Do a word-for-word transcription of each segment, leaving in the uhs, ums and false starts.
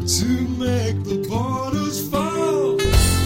to make the borders fall.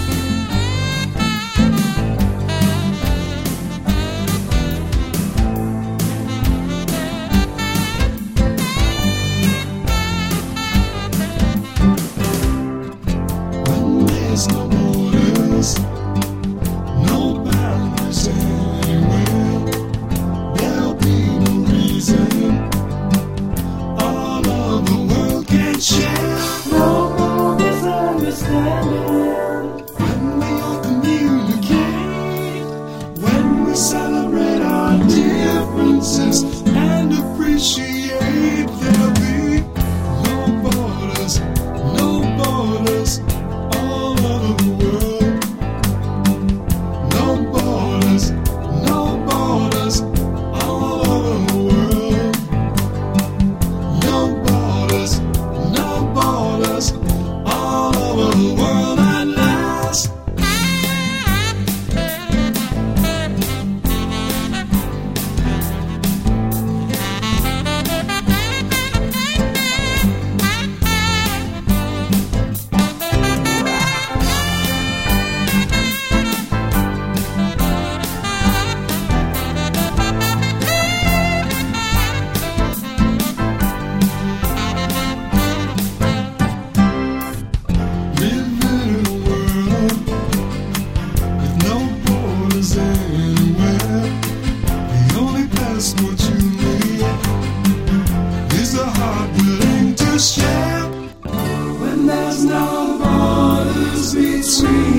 When there's no borders, no boundaries anywhere, there'll be no reason all of the world can share. No more misunderstanding. When we all communicate, when we celebrate our differences and appreciate, there'll be no borders, no borders all over the world. No borders, no borders all over the world. No borders, no borders all over the world at last. Living in a world with no borders anywhere. The only passport you need is a heart willing to share. When there's no borders between